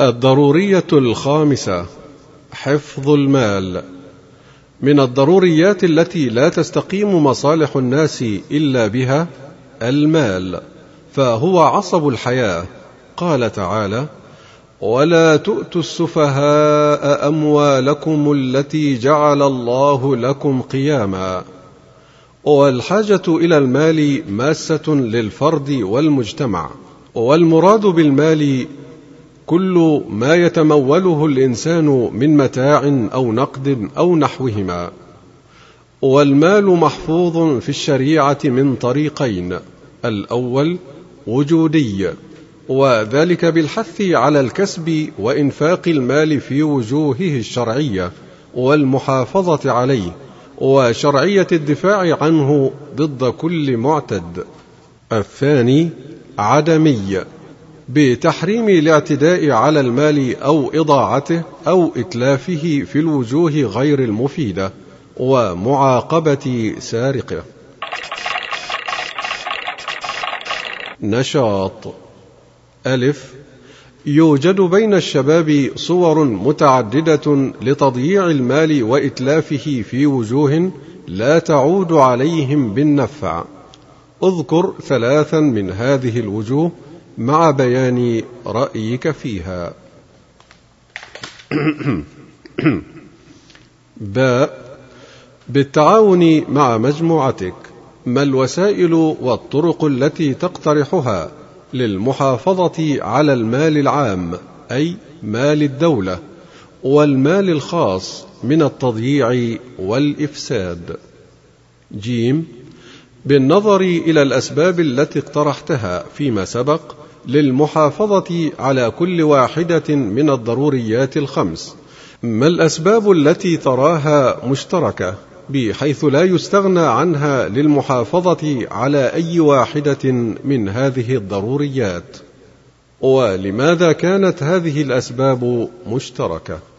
الضرورية الخامسة: حفظ المال. من الضروريات التي لا تستقيم مصالح الناس إلا بها المال، فهو عصب الحياة. قال تعالى: ولا تؤتوا السفهاء أموالكم التي جعل الله لكم قياما. والحاجة إلى المال ماسة للفرد والمجتمع، والمراد بالمال كل ما يتموله الإنسان من متاع أو نقد أو نحوهما. والمال محفوظ في الشريعة من طريقين: الأول وجودي، وذلك بالحث على الكسب وإنفاق المال في وجوهه الشرعية والمحافظة عليه، وشرعية الدفاع عنه ضد كل معتد. الثاني عدمي، بتحريم الاعتداء على المال أو إضاعته أو إتلافه في الوجوه غير المفيدة، ومعاقبة سارقه. نشاط: ألف: يوجد بين الشباب صور متعددة لتضييع المال وإتلافه في وجوه لا تعود عليهم بالنفع. اذكر 3 من هذه الوجوه مع بيان رأيك فيها. باء: بالتعاون مع مجموعتك، ما الوسائل والطرق التي تقترحها للمحافظة على المال العام، أي مال الدولة، والمال الخاص من التضييع والإفساد؟ جيم: بالنظر إلى الأسباب التي اقترحتها فيما سبق للمحافظة على كل واحدة من الضروريات الخمس، ما الأسباب التي تراها مشتركة بحيث لا يستغنى عنها للمحافظة على أي واحدة من هذه الضروريات؟ ولماذا كانت هذه الأسباب مشتركة؟